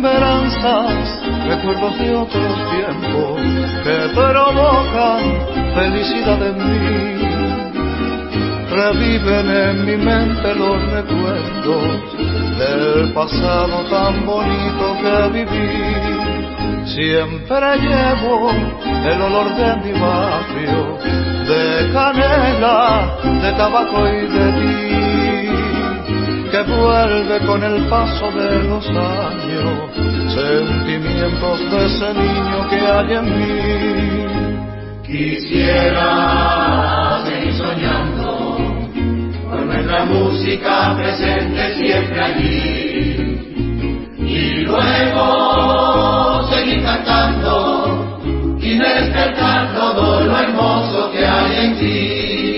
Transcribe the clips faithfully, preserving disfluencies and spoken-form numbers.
remembranzas, recuerdos de otros tiempos que provocan felicidad en mí. Reviven en mi mente los recuerdos del pasado tan bonito que viví. Siempre llevo el olor de mi barrio, de canela, de tabaco y de ti, que vuelve con el paso de los años, sentimientos de ese niño que hay en mí. Quisiera seguir soñando con nuestra música presente siempre allí, y luego seguir cantando y despertar todo lo hermoso que hay en ti.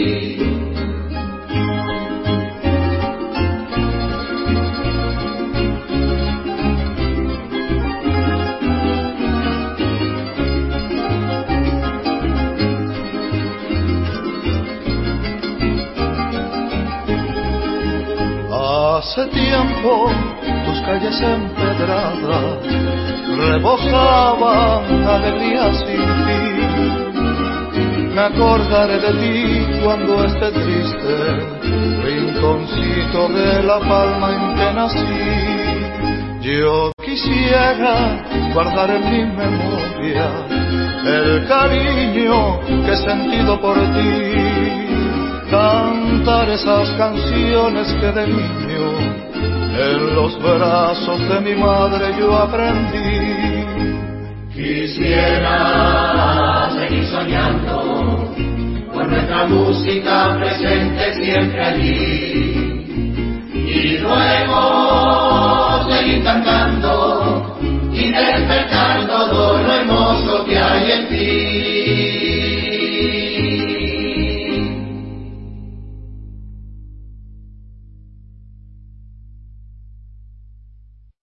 Hace tiempo tus calles empedradas rebosaban alegría sin fin. Me acordaré de ti cuando esté triste, rinconcito de la palma en que nací. Yo quisiera guardar en mi memoria el cariño que he sentido por ti, cantar esas canciones que de niño en los brazos de mi madre yo aprendí. Quisiera seguir soñando con nuestra música presente siempre allí, y luego seguir cantando y despertar todo lo hermoso